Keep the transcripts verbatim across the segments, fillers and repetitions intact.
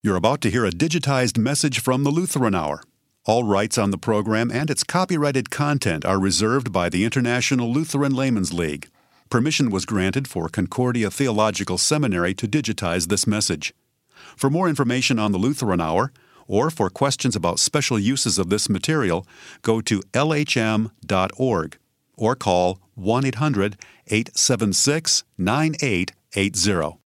You're about to hear a digitized message from the Lutheran Hour. All rights on the program and its copyrighted content are reserved by the International Lutheran Laymen's League. Permission was granted for Concordia Theological Seminary to digitize this message. For more information on the Lutheran Hour, or for questions about special uses of this material, go to L H M dot org or call one eight hundred, eight seven six, nine eight eight zero.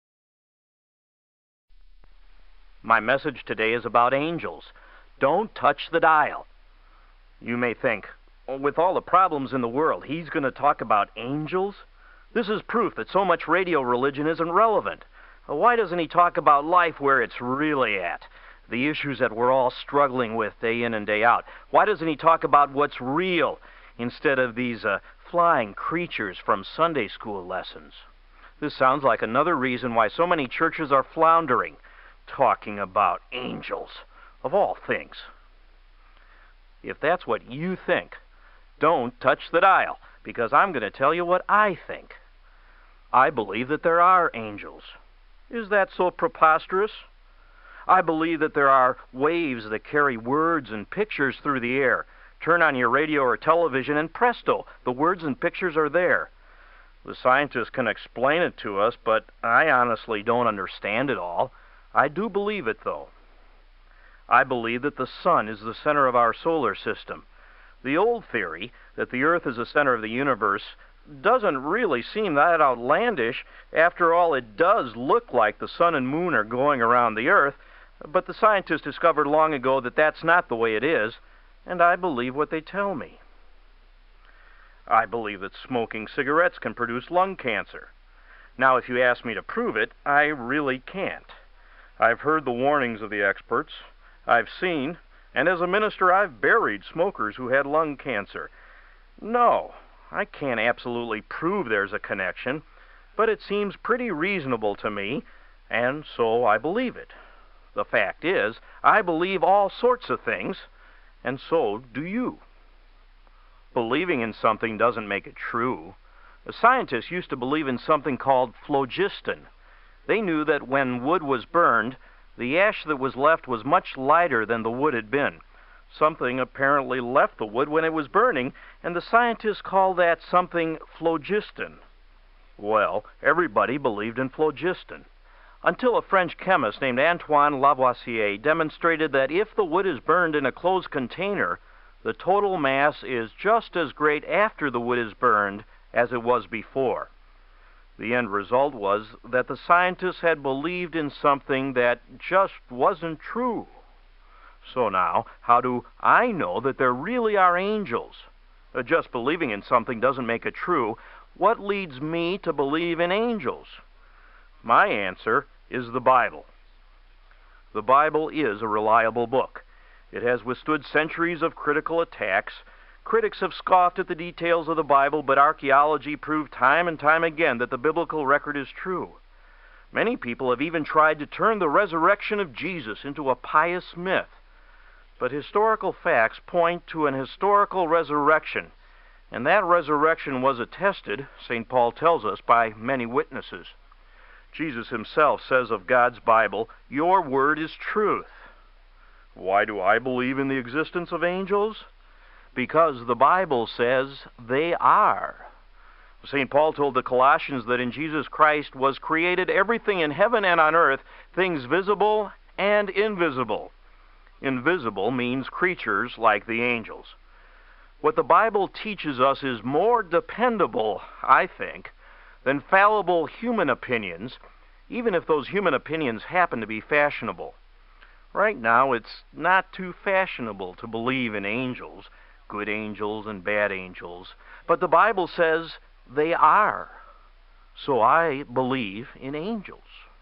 My message today is about angels. Don't touch the dial. You may think, well, with all the problems in the world, he's going to talk about angels? This is proof that so much radio religion isn't relevant. Why doesn't he talk about life where it's really at? The issues that we're all struggling with day in and day out. Why doesn't he talk about what's real instead of these uh, flying creatures from Sunday school lessons? This sounds like another reason why so many churches are floundering. Talking about angels, of all things. If that's what you think, don't touch the dial, because I'm going to tell you what I think. I believe that there are angels. Is that so preposterous? I believe that there are waves that carry words and pictures through the air. Turn on your radio or television and presto, the words and pictures are there. The scientists can explain it to us, but I honestly don't understand it all. I do believe it, though. I believe that the sun is the center of our solar system. The old theory that the earth is the center of the universe doesn't really seem that outlandish. After all, it does look like the sun and moon are going around the earth, but the scientists discovered long ago that that's not the way it is, and I believe what they tell me. I believe that smoking cigarettes can produce lung cancer. Now, if you ask me to prove it, I really can't. I've heard the warnings of the experts. I've seen, and as a minister, I've buried smokers who had lung cancer. No, I can't absolutely prove there's a connection, but it seems pretty reasonable to me, and so I believe it. The fact is, I believe all sorts of things, and so do you. Believing in something doesn't make it true. The scientists used to believe in something called phlogiston. They knew that when wood was burned, the ash that was left was much lighter than the wood had been. Something apparently left the wood when it was burning, and the scientists called that something phlogiston. Well, everybody believed in phlogiston, until a French chemist named Antoine Lavoisier demonstrated that if the wood is burned in a closed container, the total mass is just as great after the wood is burned as it was before. The end result was that the scientists had believed in something that just wasn't true. So now, how do I know that there really are angels? Uh, just believing in something doesn't make it true. What leads me to believe in angels? My answer is the Bible. The Bible is a reliable book. It has withstood centuries of critical attacks. Critics have scoffed at the details of the Bible, but archaeology proved time and time again that the biblical record is true. Many people have even tried to turn the resurrection of Jesus into a pious myth. But historical facts point to an historical resurrection, and that resurrection was attested, Saint Paul tells us, by many witnesses. Jesus himself says of God's Bible, "Your word is truth." Why do I believe in the existence of angels? Because the Bible says they are. Saint Paul told the Colossians that in Jesus Christ was created everything in heaven and on earth, things visible and invisible. Invisible means creatures like the angels. What the Bible teaches us is more dependable, I think, than fallible human opinions, even if those human opinions happen to be fashionable. Right now, it's not too fashionable to believe in angels, good angels and bad angels, but the Bible says they are. So I believe in angels.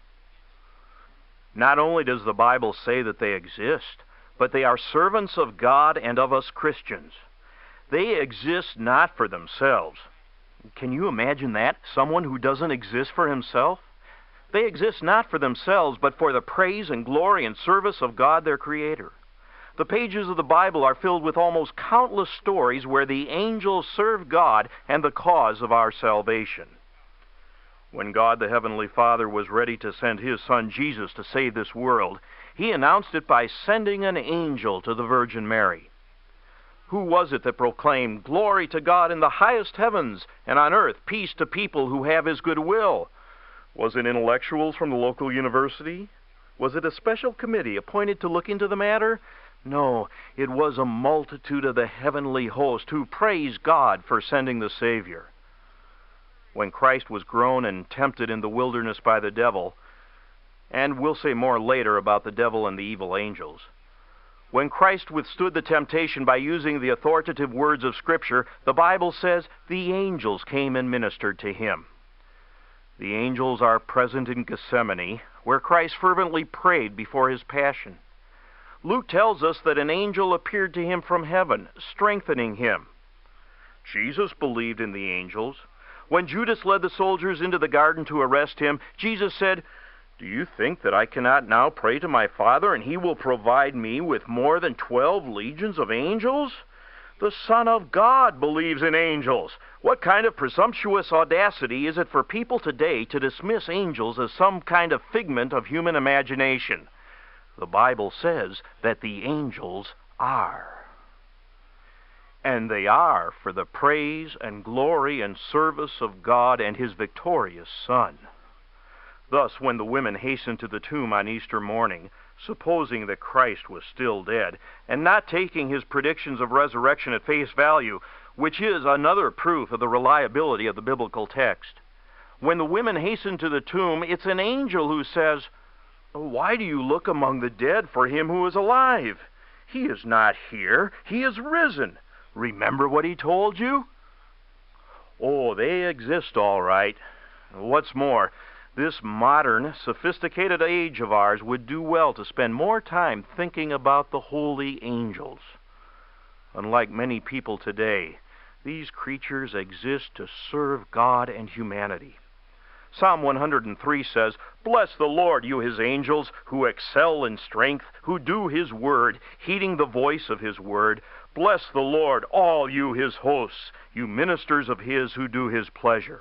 Not only does the Bible say that they exist, but they are servants of God and of us Christians. They exist not for themselves. Can you imagine that? Someone who doesn't exist for himself? They exist not for themselves, but for the praise and glory and service of God, their Creator. The pages of the Bible are filled with almost countless stories where the angels serve God and the cause of our salvation. When God the Heavenly Father was ready to send His Son Jesus to save this world, He announced it by sending an angel to the Virgin Mary. Who was it that proclaimed, "Glory to God in the highest heavens, and on earth peace to people who have His good will"? Was it intellectuals from the local university? Was it a special committee appointed to look into the matter? No, it was a multitude of the heavenly host who praised God for sending the Savior. When Christ was grown and tempted in the wilderness by the devil, and we'll say more later about the devil and the evil angels, when Christ withstood the temptation by using the authoritative words of Scripture, the Bible says the angels came and ministered to Him. The angels are present in Gethsemane, where Christ fervently prayed before His passion. Luke tells us that an angel appeared to Him from heaven, strengthening Him. Jesus believed in the angels. When Judas led the soldiers into the garden to arrest Him, Jesus said, "Do you think that I cannot now pray to my Father, and He will provide me with more than twelve legions of angels?" The Son of God believes in angels. What kind of presumptuous audacity is it for people today to dismiss angels as some kind of figment of human imagination? The Bible says that the angels are. And they are for the praise and glory and service of God and His victorious Son. Thus, when the women hastened to the tomb on Easter morning, supposing that Christ was still dead, and not taking His predictions of resurrection at face value, which is another proof of the reliability of the biblical text, when the women hasten to the tomb, it's an angel who says, "Why do you look among the dead for Him who is alive? He is not here. He is risen. Remember what He told you?" Oh, they exist all right. What's more, this modern, sophisticated age of ours would do well to spend more time thinking about the holy angels. Unlike many people today, these creatures exist to serve God and humanity. Psalm one hundred three says, "Bless the Lord, you His angels, who excel in strength, who do His word, heeding the voice of His word. Bless the Lord, all you His hosts, you ministers of His who do His pleasure."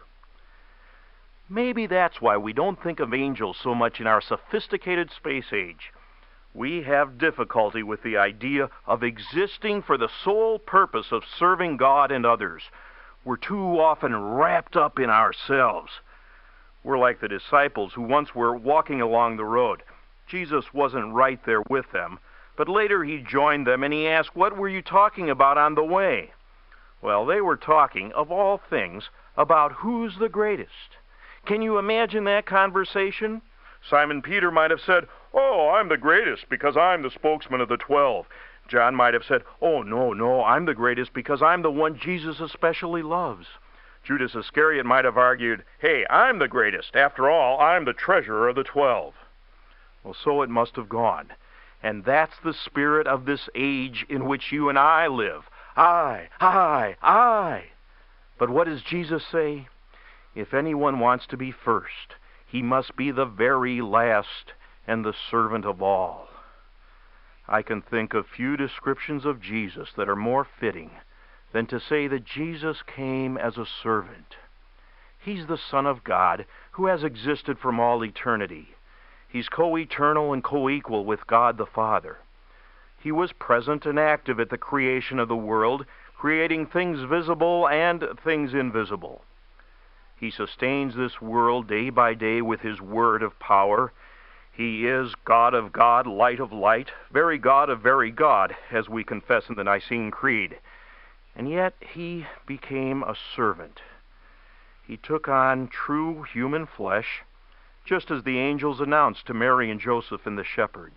Maybe that's why we don't think of angels so much in our sophisticated space age. We have difficulty with the idea of existing for the sole purpose of serving God and others. We're too often wrapped up in ourselves. We're like the disciples who once were walking along the road. Jesus wasn't right there with them, but later He joined them and He asked, "What were you talking about on the way?" Well, they were talking, of all things, about who's the greatest. Can you imagine that conversation? Simon Peter might have said, "Oh, I'm the greatest because I'm the spokesman of the twelve." John might have said, "Oh, no, no, I'm the greatest because I'm the one Jesus especially loves." Judas Iscariot might have argued, "Hey, I'm the greatest. After all, I'm the treasurer of the twelve." Well, so it must have gone. And that's the spirit of this age in which you and I live. I, I, I. But what does Jesus say? If anyone wants to be first, he must be the very last and the servant of all. I can think of few descriptions of Jesus that are more fitting than to say that Jesus came as a servant. He's the Son of God who has existed from all eternity. He's co-eternal and co-equal with God the Father. He was present and active at the creation of the world, creating things visible and things invisible. He sustains this world day by day with His word of power. He is God of God, light of light, very God of very God, as we confess in the Nicene Creed. And yet He became a servant. He took on true human flesh, just as the angels announced to Mary and Joseph and the shepherds.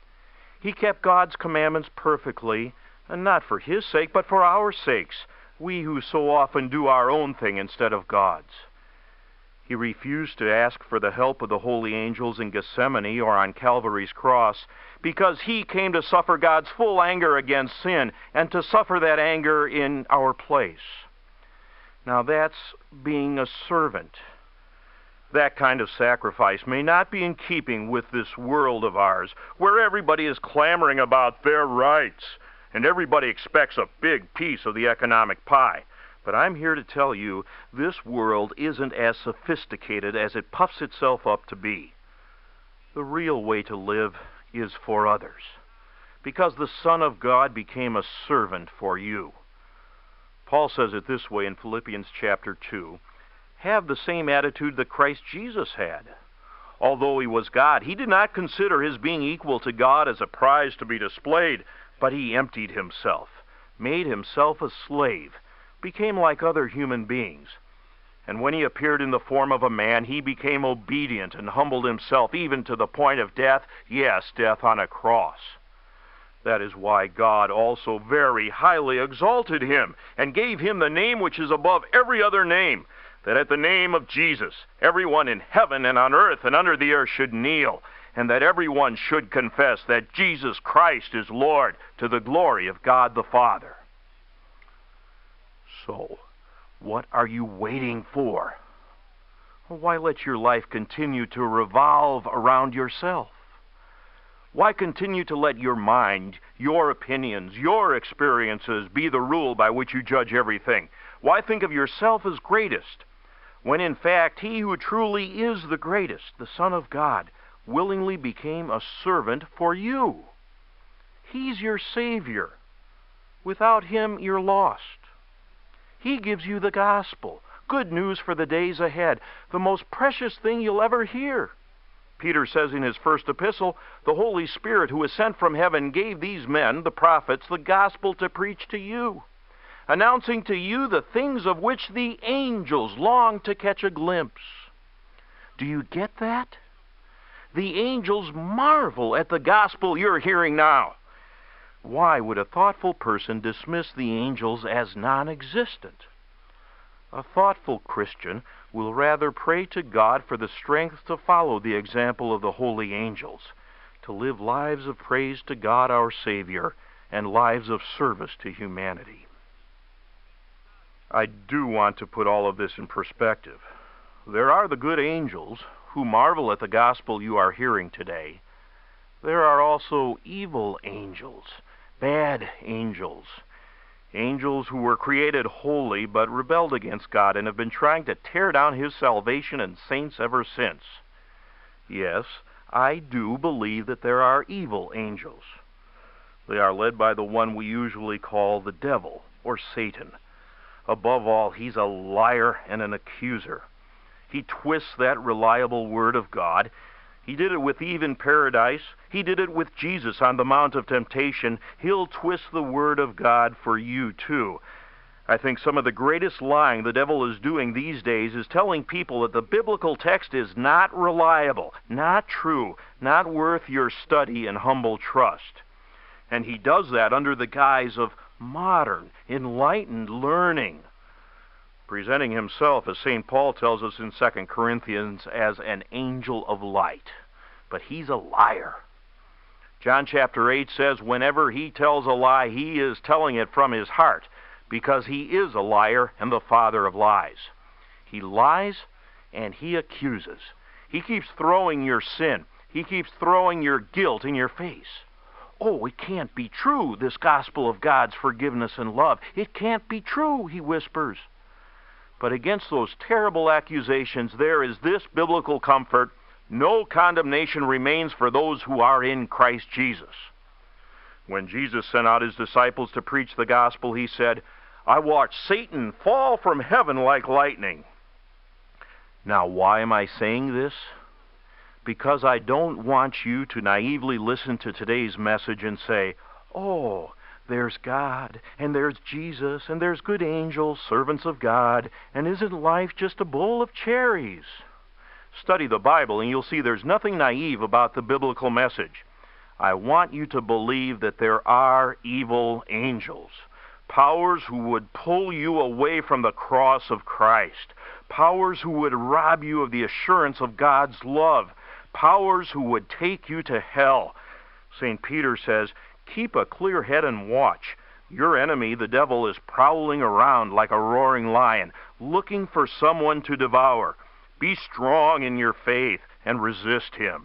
He kept God's commandments perfectly, and not for His sake, but for our sakes, we who so often do our own thing instead of God's. He refused to ask for the help of the holy angels in Gethsemane or on Calvary's cross, because He came to suffer God's full anger against sin, and to suffer that anger in our place. Now that's being a servant. That kind of sacrifice may not be in keeping with this world of ours, where everybody is clamoring about their rights, and everybody expects a big piece of the economic pie. But I'm here to tell you this world isn't as sophisticated as it puffs itself up to be. The real way to live is for others, because the Son of God became a servant for you. Paul says it this way in Philippians chapter two. Have the same attitude that Christ Jesus had. Although he was God, he did not consider his being equal to God as a prize to be displayed, but he emptied himself, made himself a slave, became like other human beings. And when he appeared in the form of a man, he became obedient and humbled himself even to the point of death, yes, death on a cross. That is why God also very highly exalted him and gave him the name which is above every other name, that at the name of Jesus everyone in heaven and on earth and under the earth should kneel, and that everyone should confess that Jesus Christ is Lord, to the glory of God the Father. So, what are you waiting for? Why let your life continue to revolve around yourself? Why continue to let your mind, your opinions, your experiences be the rule by which you judge everything? Why think of yourself as greatest, when in fact he who truly is the greatest, the Son of God, willingly became a servant for you? He's your Savior. Without him, you're lost. He gives you the gospel, good news for the days ahead, the most precious thing you'll ever hear. Peter says in his first epistle, the Holy Spirit who was sent from heaven gave these men, the prophets, the gospel to preach to you, announcing to you the things of which the angels long to catch a glimpse. Do you get that? The angels marvel at the gospel you're hearing now. Why would a thoughtful person dismiss the angels as non-existent? A thoughtful Christian will rather pray to God for the strength to follow the example of the holy angels, to live lives of praise to God our Savior and lives of service to humanity. I do want to put all of this in perspective. There are the good angels who marvel at the gospel you are hearing today. There are also evil angels, bad angels, angels who were created holy but rebelled against God and have been trying to tear down his salvation and saints ever since. Yes, I do believe that there are evil angels. They are led by the one we usually call the devil or Satan. Above all, he's a liar and an accuser. He twists that reliable word of God. He did it with Eve in paradise. He did it with Jesus on the Mount of Temptation. He'll twist the word of God for you too. I think some of the greatest lying the devil is doing these days is telling people that the biblical text is not reliable, not true, not worth your study and humble trust. And he does that under the guise of modern, enlightened learning, presenting himself, as Saint Paul tells us in Second Corinthians, as an angel of light. But he's a liar. John chapter eight says whenever he tells a lie, he is telling it from his heart, because he is a liar and the father of lies. He lies and he accuses. He keeps throwing your sin. He keeps throwing your guilt in your face. Oh, it can't be true, this gospel of God's forgiveness and love. It can't be true, he whispers. But against those terrible accusations, there is this biblical comfort: no condemnation remains for those who are in Christ Jesus. When Jesus sent out his disciples to preach the gospel, he said, I watched Satan fall from heaven like lightning. Now, why am I saying this? Because I don't want you to naively listen to today's message and say, oh, there's God, and there's Jesus, and there's good angels, servants of God, and isn't life just a bowl of cherries? Study the Bible, and you'll see there's nothing naive about the biblical message. I want you to believe that there are evil angels, powers who would pull you away from the cross of Christ, powers who would rob you of the assurance of God's love, powers who would take you to hell. Saint Peter says, keep a clear head and watch. Your enemy, the devil, is prowling around like a roaring lion, looking for someone to devour. Be strong in your faith and resist him.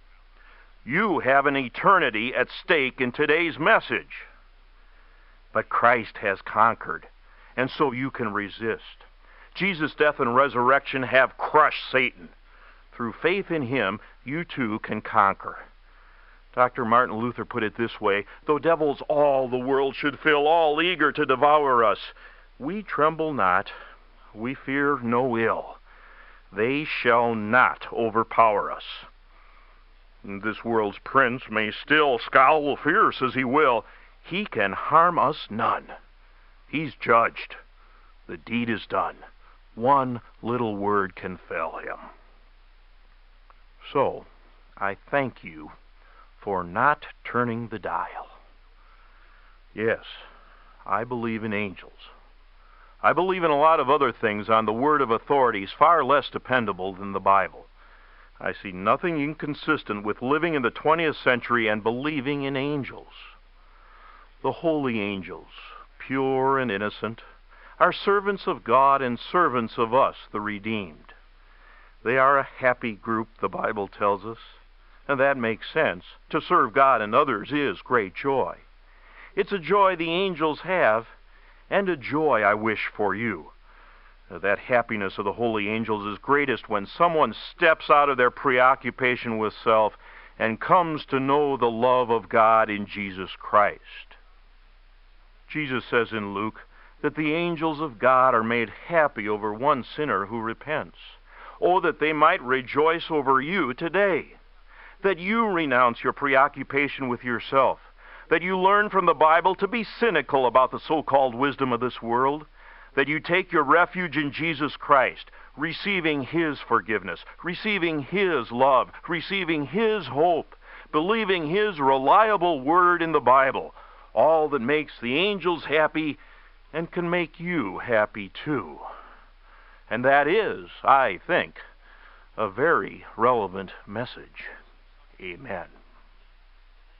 You have an eternity at stake in today's message. But Christ has conquered, and so you can resist. Jesus' death and resurrection have crushed Satan. Through faith in him, you too can conquer. Doctor Martin Luther put it this way: though devils all the world should fill, all eager to devour us, we tremble not, we fear no ill. They shall not overpower us. And this world's prince may still scowl fierce as he will. He can harm us none. He's judged. The deed is done. One little word can fell him. So, I thank you for not turning the dial. Yes, I believe in angels. I believe in a lot of other things on the word of authorities far less dependable than the Bible. I see nothing inconsistent with living in the twentieth century and believing in angels. The holy angels, pure and innocent, are servants of God and servants of us, the redeemed. They are a happy group, the Bible tells us, and that makes sense. To serve God and others is great joy. It's a joy the angels have, and a joy I wish for you. That happiness of the holy angels is greatest when someone steps out of their preoccupation with self and comes to know the love of God in Jesus Christ. Jesus says in Luke that the angels of God are made happy over one sinner who repents. Oh, that they might rejoice over you today. That you renounce your preoccupation with yourself. That you learn from the Bible to be cynical about the so-called wisdom of this world. That you take your refuge in Jesus Christ, receiving His forgiveness, receiving His love, receiving His hope, believing His reliable word in the Bible, all that makes the angels happy and can make you happy too. And that is, I think, a very relevant message. Amen.